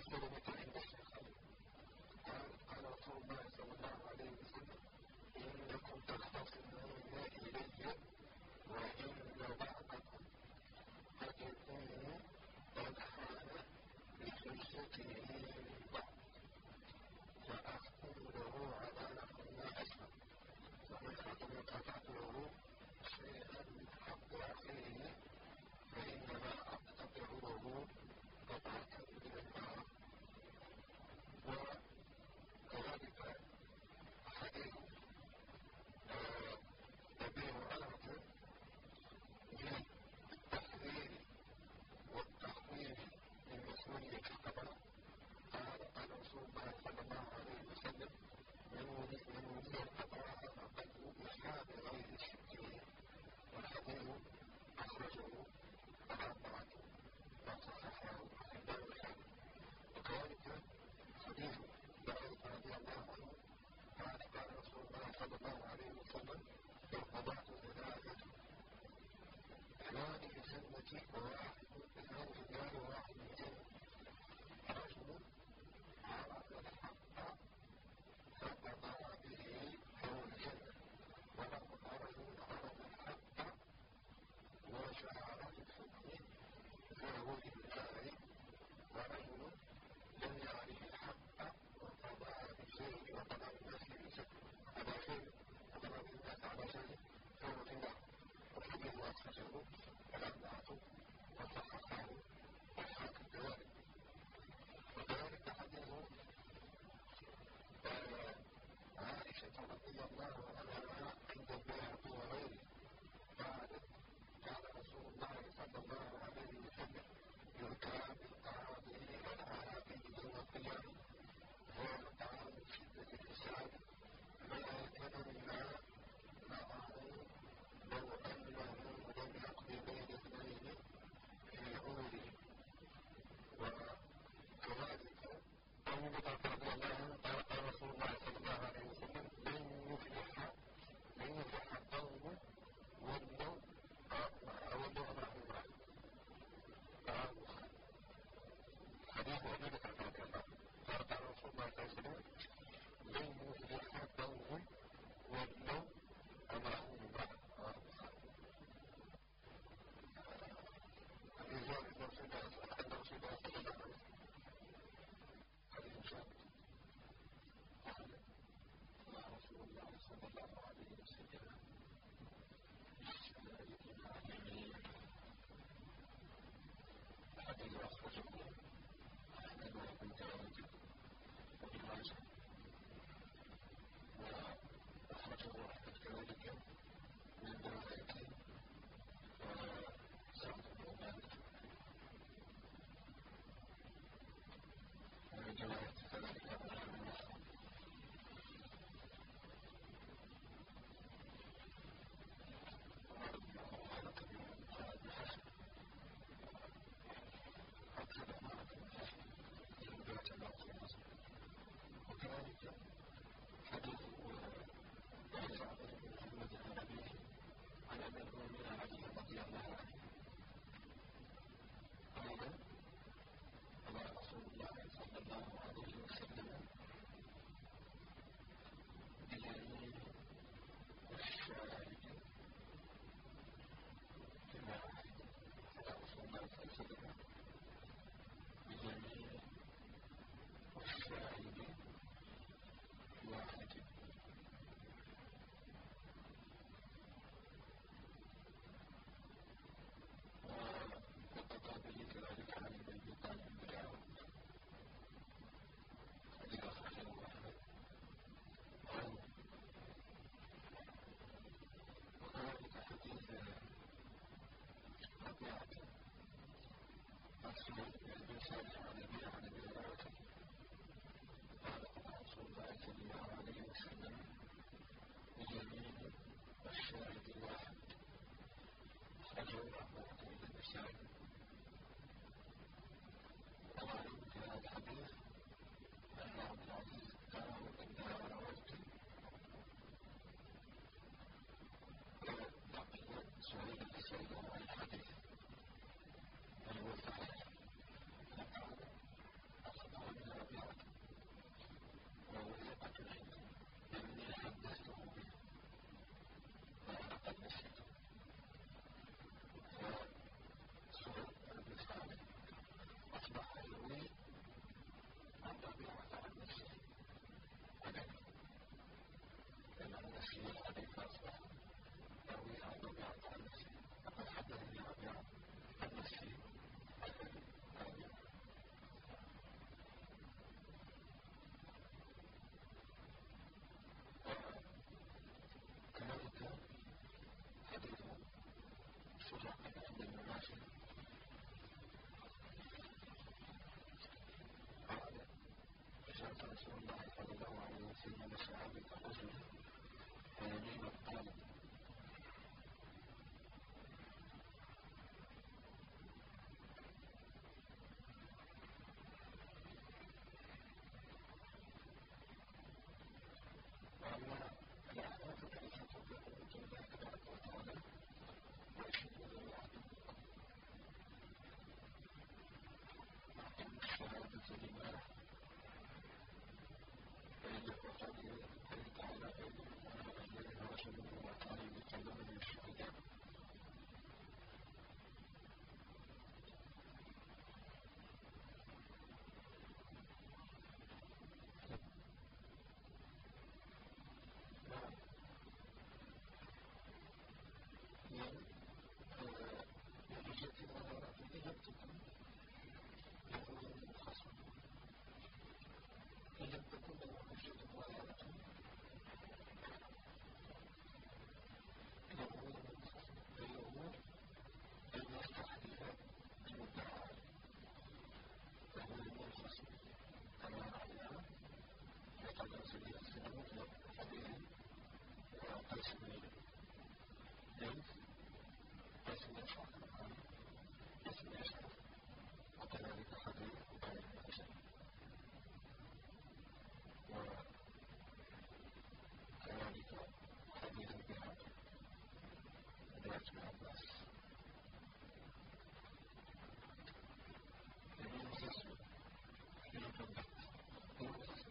كلمة عند الشيخ قال رسول الله صلى الله عليه وسلم إنكم تختصمون إلي وإن بعضكم قد يكون قد حان بحجته من بعض فأحكم له على نحو ما أسلم ومن قطعت له شيئا من حق أخيه فإنما أقطع له قطعة من النار. وكذلك حديث أبي هريرة بالتحذير والتخويف من مسؤولية القضاء قال رسول الله صلى الله عليه وسلم من ولي القضاء فقد وفي بغير شك. والحديث أخرجه الأربعة وصححه الإمام الحاكم. وكذلك حديث بريدة رضي الله عنه قال رسول الله صلى الله عليه وسلم القضاء ثلاثة اثنان في الجنة وواحد اثنان في النار وواحد في الجنة. رجل عرف الحق فقضى به فهو الجنة ورجل عرف الحق وشعر في الحكم فهو في النار ورجل لم يعرف الحق وقضى بشيء وقضى بالناس على شيء وقضى بالناس على شيء فهو في النار. وحديث أخرجه الأربعة وصححه الحاكم كذلك. وكذلك حديث عائشة رضي الله عنها عند البيهقي وغيره قالت قال رسول الله صلى الله عليه وسلم يؤتى بالقاضي والعاقل يوم القيامة ويقطع من شدة الحساب ما يتمنى معه لو أنه لم يقضي بين اثنين في عمره. وكذلك أبو بكر رضي الله عنه قال رسول الله صلى الله عليه وسلم لن يفلح قوم ولوا أمره امرأة. حديث أبي بكر رضي الله عنه قال رسول الله صلى الله عليه وسلم لن يفلح قوم ولوا أمره امرأة. رسول الله صلى الله عليه وسلم حديث أخرجه أحمد وأبو داود وابن ماجه وأخرجه أحمد كذلك من رواية سعد بن مالك ومن رواية كذلك أبو بن مسعود. وكذلك حديث جعفر بن محمد عن أبيه عن أبي المؤمنين علي رضي الله عنه قال قال رسول الله صلى الله عليه وسلم باليمين والشاهد كما قال رسول الله صلى الله عليه وسلم باليمين والشاهد واحد. فأصبح يروي عن ربيعة عن نفسه فقد حدثني ربيعة عن نفسه كذلك حديث سراقة بن المناشي قال جاء رسول الله صلى الله عليه وسلم شعابة الرجل ويمين الطالب وأما الأحداث التي تطبق وجود الله تبارك وتعالى ويشهد له عدم الشهادة لله فيجب قوله تعالى فإنه رجل وكان يتكلم من الشهداء وكذلك حديث أبي الحسن وكذلك حديث البهاد رواية ابن عباس ابن الخصم ابن الضبط ابن الخصم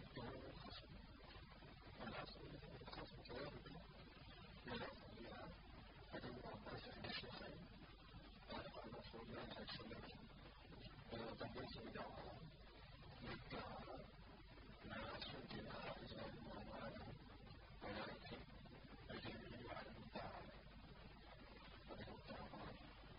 والعصر ابن الخصم كذلك من الأنبياء حديث ابن عباس عند الشيخين قال قال رسول الله صلى الله عليه وسلم تبوس بدعوة يدعى ناس دماء إسلام وأموالهم ولكن الجميع على المدعى وله الدعوة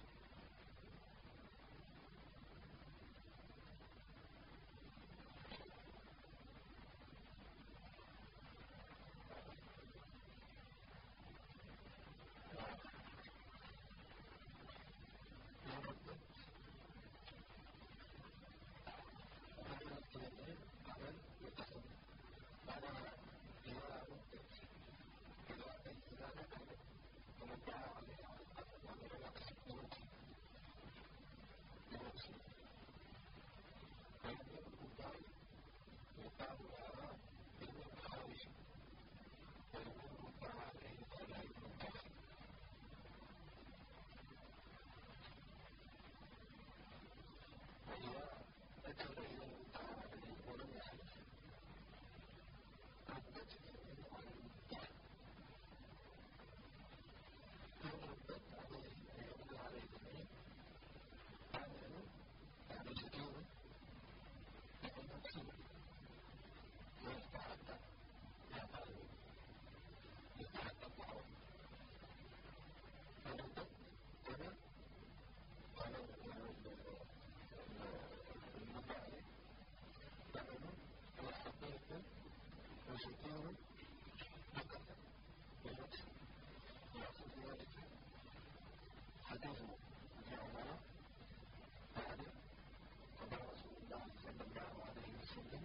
وشكور بكثرة بالنفس ويأخذ ذلك حديث ابن عمر قال قال رسول الله صلى الله عليه وسلم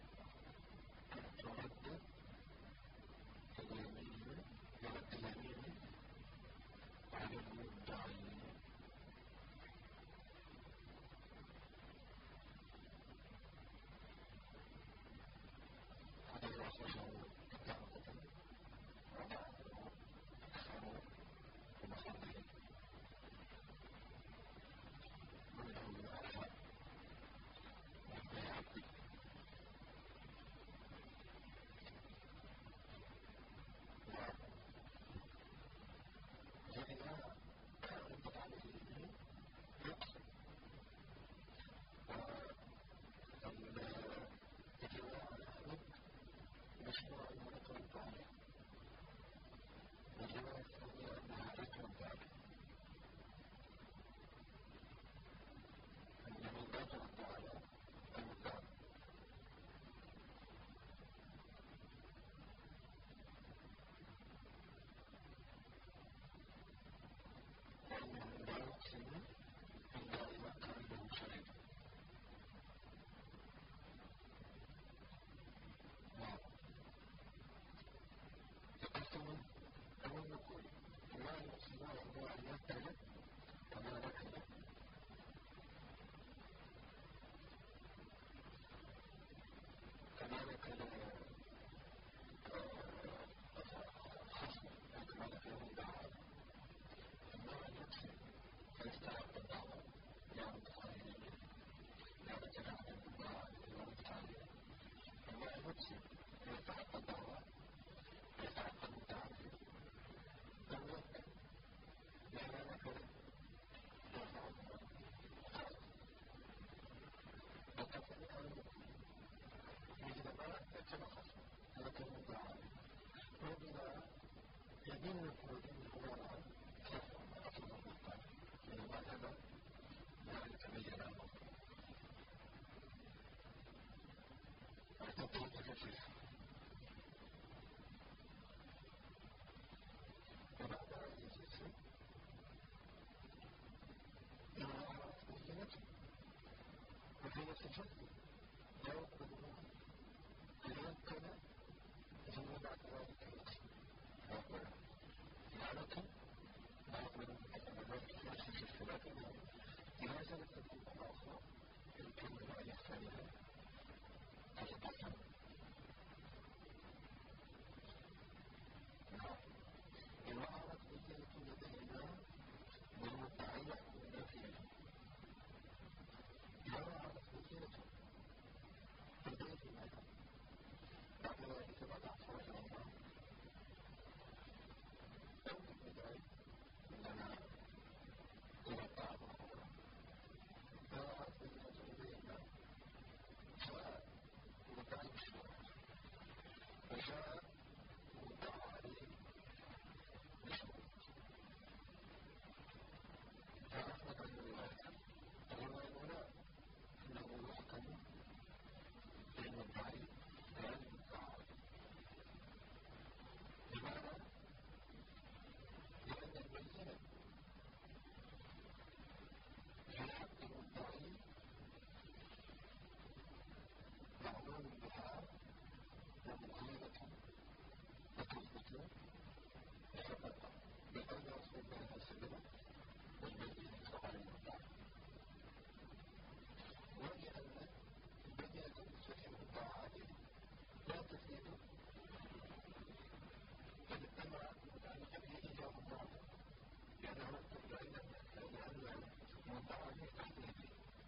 ترد اليمين على المدعي يكون هو كافر أصل الضغط من هذا لا يتبين عنه وتطلق كثير وبعد هذه الفترة يراعى بينته وهي تجد لا يقبلها ليمكن ثم بعد ذلك يقول لعنة لا يقبل ذلك في أساس الثلاثة لهذا لم تكن الآخر يمكن أن يختارها البطن وعرض بينة لدينا والمدعي يحكمنا فيه وعرض بينة بداية المدى بعد ذلك بعد أطفال الله أو المدعي لنا إلى الدعوة وعرض بينة لدينا جاء مدعي الشرع وجاء مدعى عليه بشروط فأخذ الرواية الرواية أنه يحكم بالمدعي لا المدعى لماذا؟ لأن البينة في حق المدعي معلوم بها ومقيمة وتثبت بحقيقة بقول رسول الله صلى الله عليه وسلم والبينة على المدعي ولأن البينة بالنسبة للمدعى عليه لا تفيد فبالتالي المتعلقة به إيجاب الضعف لأنه لأن المدعى عليه تحديدي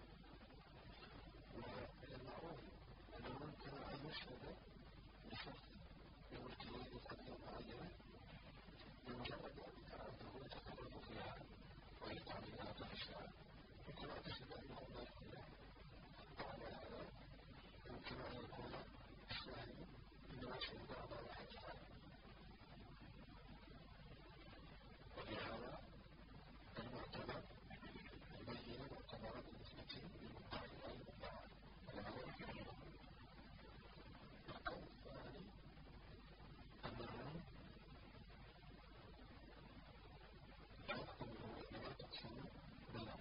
ومن المعروف أنه يمكن أن يشهد بشخص بملكية قضية معينة بمجرد أن تعرفه يتصرف فيها ويفعل بها فحشها يمكن أن تشهد أنه لا يحمله وعلى هذا يمكن أن يكون الشاهد إنما شهد على حدها ولهذا المعتبر البينة معتبرة بالنسبة للمدعي لا المدعى ولهذا يحمله القول الثاني أنه لا يحكمه إلا تقسيم بالله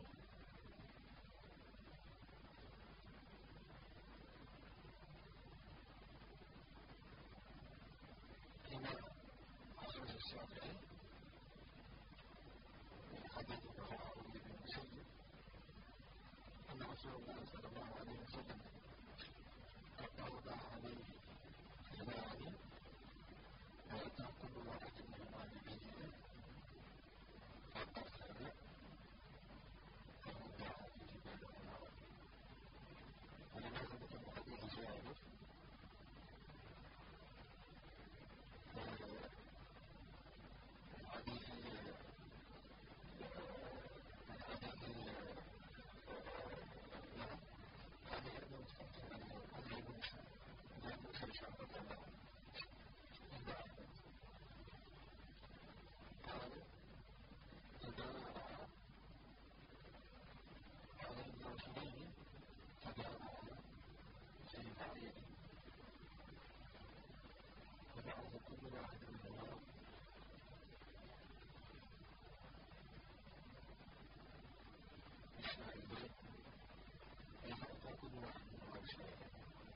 هنا أخرج الشافعي من حديث معاوية بن مسيب أن رسول الله صلى الله عليه وسلم قد أوضع عليه المال وأتى كل واحد منهما ببينه فأرسل فوضع فيه بينهما ولماذا ذكر حديث جابر الحديث هذه أيضا تفكر أنه أمر موسى شعبة الله قال إذا رأى على الرجلين فجعلها في بعيد وبعض كل واحد منهما بشاهدين يفعل كل واحد منهما بشاهدين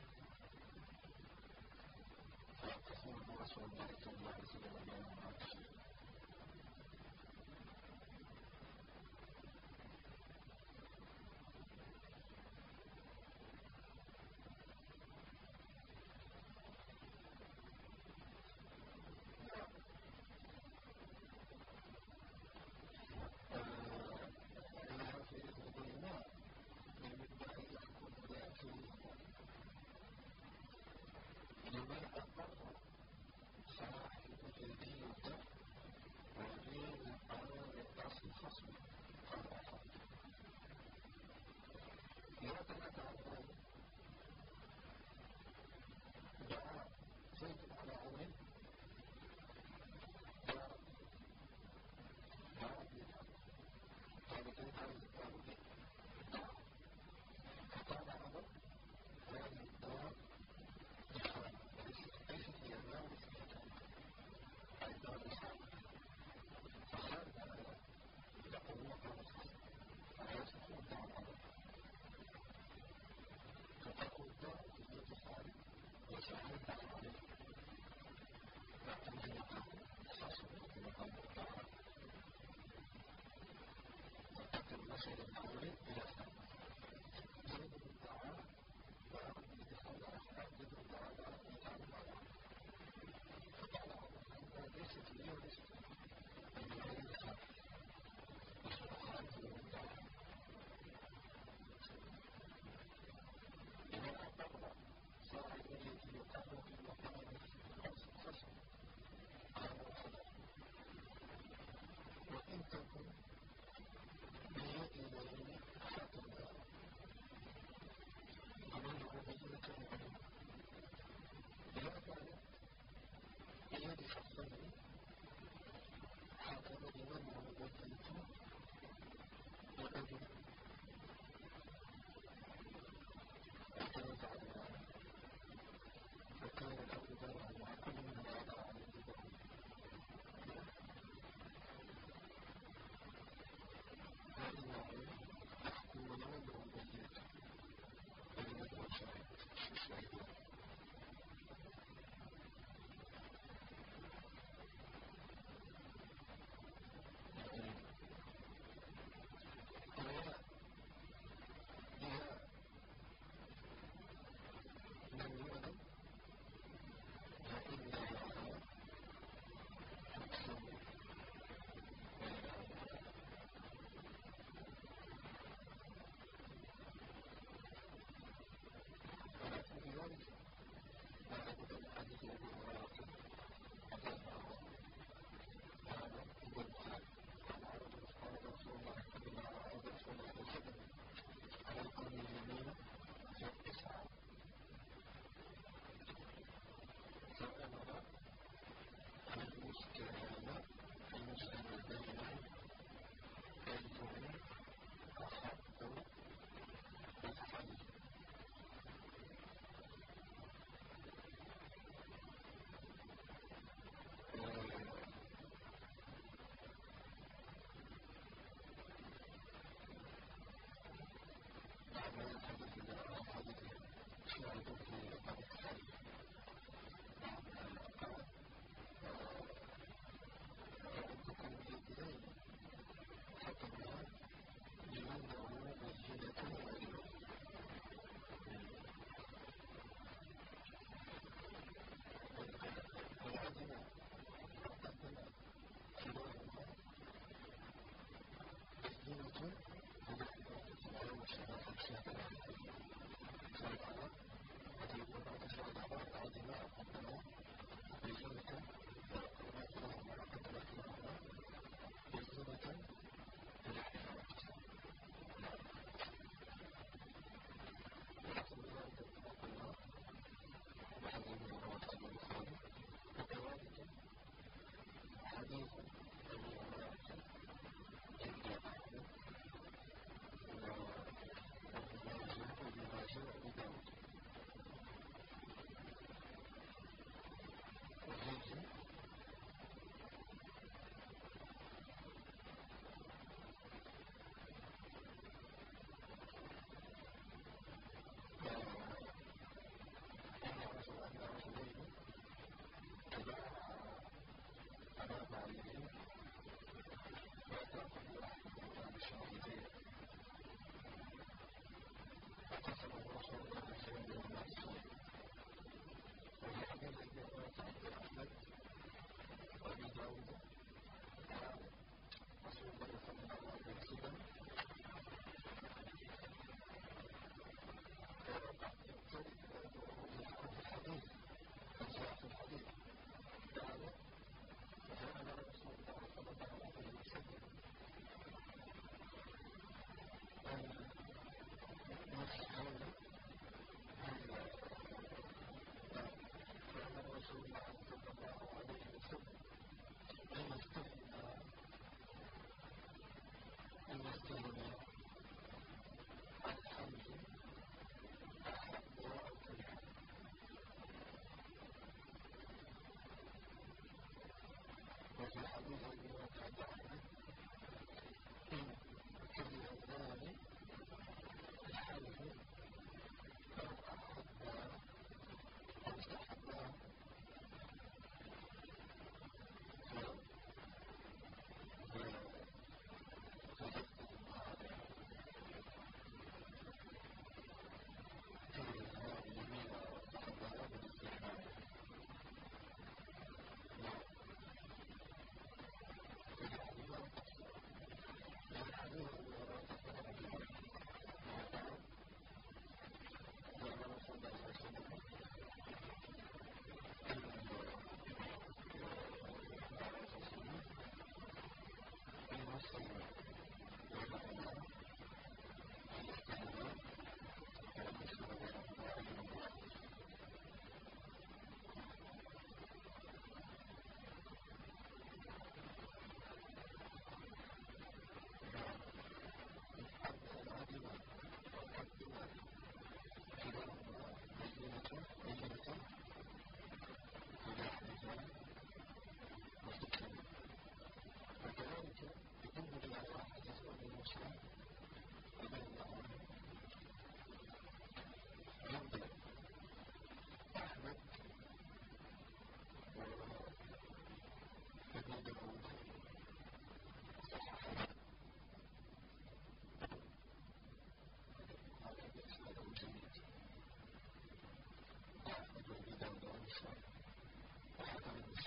فيقسم رسول الله صلى الله عليه وسلم بينهما بشاهدين لمن أقر صاحب الدين وغير على رأس الخصم قال أحد لا تنازع دعا زيد على عمر وصل الأمر إلى ثم زيد بن دعاء بإدخال أفعال بن دعاء إلى المرأة فقال أنها ليست لي وليست أنها ليست فخرجت من دعاء إذا أقر صار الذي يقر في مقام خصم قال وصدق وإن تكن بيدين حكما ومنه بينة معلومة إذا كانت بيد شخصين حكم بمن هو بيت وأبي اعتمد على فكان له دار مع كل من وضع عليه دار وإنه يحكم من هو بيت بينة وشاهد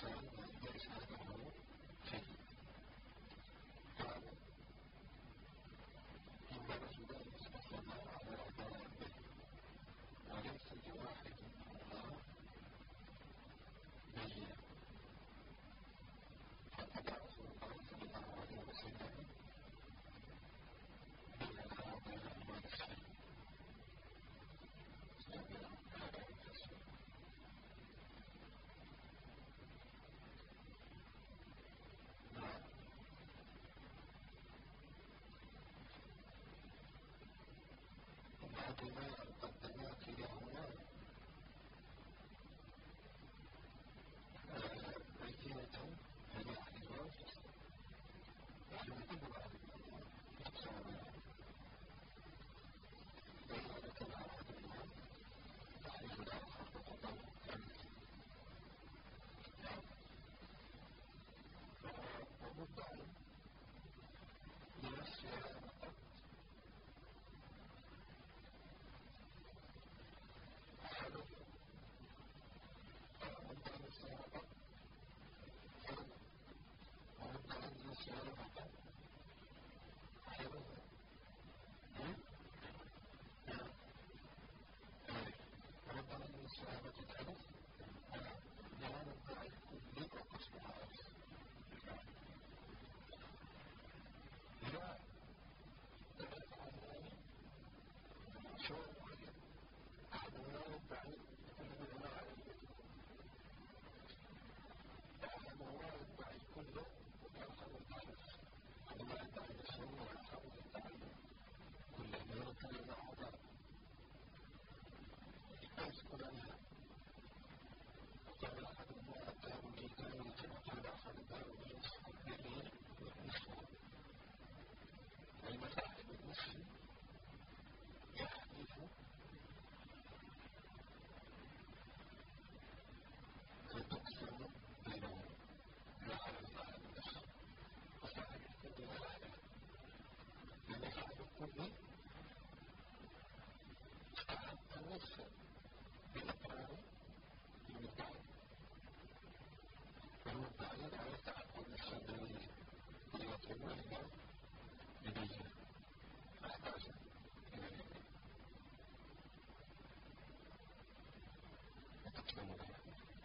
الإنسان ليس له شيء. قال إن رجلا اتصل على بابه وليس لواحد منهما بينة، فقطع رسول الله صلى الله عليه وسلم بين هذا والشيء. وبعدما قدما كلاهما بينة على احتراز وحمد بعض اتصالها وذلك العهدنا تحريف الآخر وقضاء ومدعي لنفسها فقط حدث ومدعي لنفسها فقط ومدعي لنفسها فقط حدث ومدعي لنفسها فقط حدث لا مدعي كل وقصدها لا تفعل شيء أحد لا يدعي كل ما عليه أحد لا يدعي كله وآخر يدعي أحد لا يدعي نفسه وآخر يدعي كل ما كلمة عظام يسكن عنها. قال أحدهما الدار بالكاملة وقال آخر الدار بالنصف والمساحب النصف يحدث وتقسم بينهم لا على صاحب النصف وصاحب الكل واحدة، لأن صاحب الكل استحق النصف بإقرار المدعي والمدعي لا يستحق النصف باليقين وإلا ببينة فاحتاج إلى اليقين وتقسم بينهم.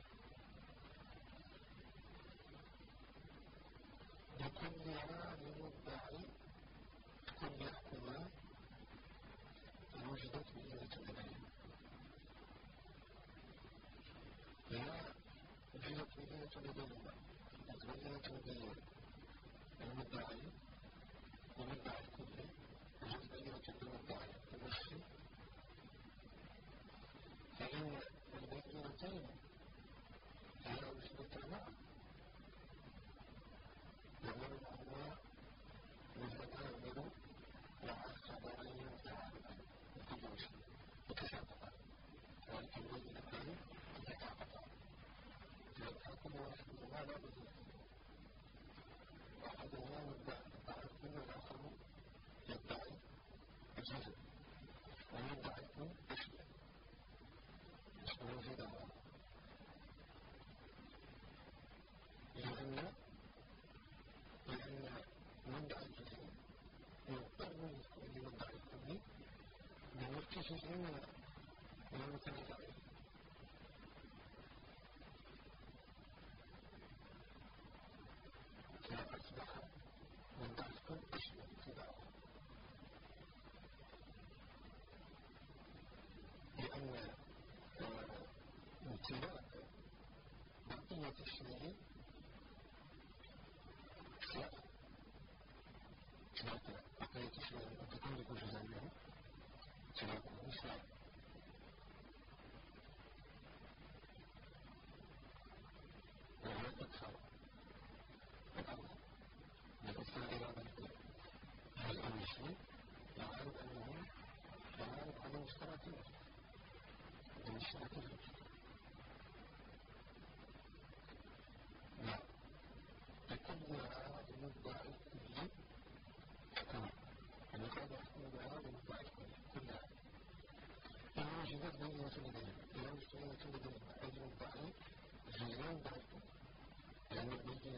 لكل عام مدعي كل يحكمان وجدت بينة لديه لا وجدت بينة لديهما بينة بينة المدعي ومدعي الكل وجدت بينة للمدعي المشي، فإن البينتين لا يثبتا معا ومنهما متكامل وعقبين متعارضان وكل وجه متسابقان، ولكن البينتين يتعاطفان فكل واحد منهما لا بد أحدهما مدعي الكل والآخر يدعي الجزء ويدعي الكل أشياء اسمه جدًا، لأن مدعي الجزء يضطر لمدعي الكل بملك جزء من المكلف عليه، فأصبح مدعي الكل أشياء اتباعه، لأن امتلاك بقية الشيء سواء بقية الشيء أن تملك جزءا منه سواء سواء وهو أكثر الأمر يتصل إلى ذلك هل أن الشيء يعرف أنه مشتركين المشتركين لا لكل هذا المدعي الكلي حكم المقابل يحكم بهذا المدعي الكلي كلها إن وجدت بينة لديهم إن وجدت بينة لديهم أي مدعي جزئين ضعيفون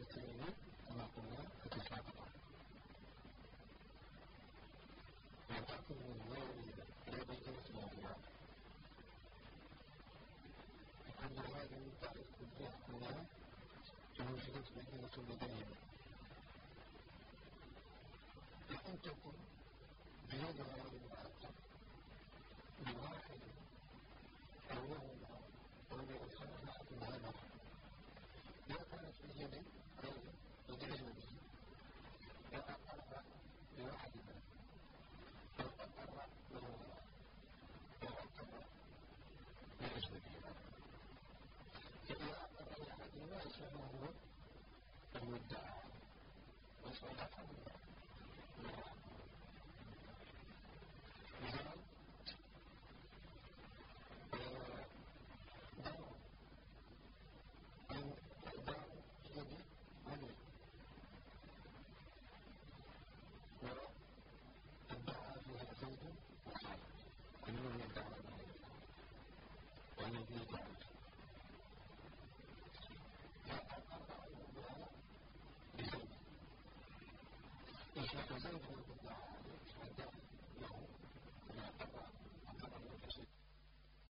البيتين كما قلنا يتساقطان وتأكل من واحدة لا بينة موضوع لأن هذه البيت هنا توجدت بينة لديهم لأن تكون بيد هذه المعطل بواحد أو لهما أو لأخرى أحد هذا لو كانت في يد غير لأجنبي وأقر بواحدها أو أقر لهما وأقر لأجنبيها فإذا أقر لأحدهما يصبح هو المدعى وصلاحا لذلك ادعى فيها زيد وخالد كلهم يدعون والذي يدعون فأقر المدعى بزيد يشرح زيد المدعى عليه فأدعى له وما أقر